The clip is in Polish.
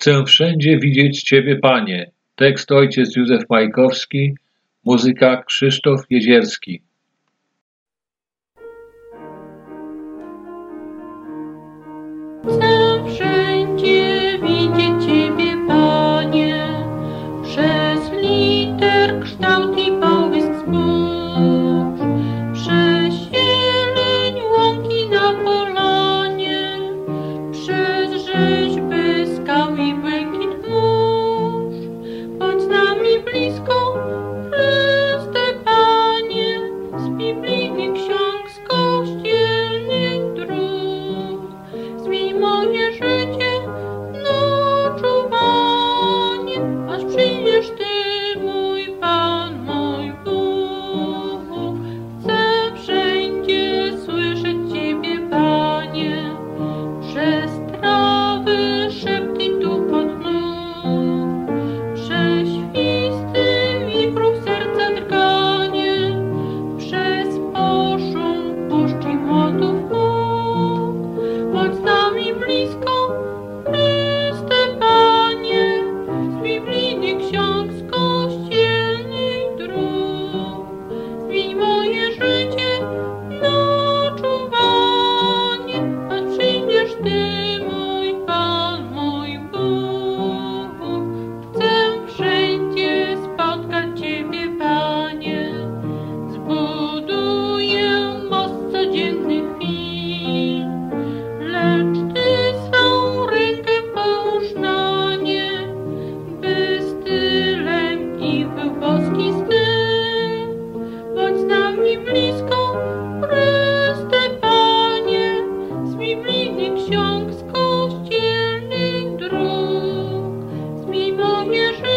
Chcę wszędzie widzieć Ciebie, Panie. Tekst ojciec Józef Majkowski, muzyka Krzysztof Jezierski. Chcę wszędzie widzieć Ciebie, Panie, przez liter kształt i połysk zbóż, przez zieleń łąki na polanie, przez rzeźby skał i błękit mórz. Bądź z nami blisko, Chryste Panie, z biblijnych ksiąg, z kościelnych dróg. Zmień moje życie na czuwanie, aż przyjdziesz Ty, mój Pan, mój Bóg. Chcę wszędzie słyszeć Ciebie, Panie, przez trawy szept i tupot nóg, przez świsty wichru serca drganie, przez poszum puszcz i młotów móg. Bądź z nami blisko, Chryste Panie, z biblijnych ksiąg, z kościelnych dróg. Zmień moje życie na czuwanie, aż przyjdziesz Ty, mój Pan, mój Bóg. Chcę wszędzie spotkać Ciebie, Panie, zbuduję most codziennych chwil, lecz Ty swą rękę połóż na nie, by stylem ich był boski styl. Bądź z nami blisko, Chryste Panie, z biblijnych ksiąg, z kościelnych dróg. Zmień moje życie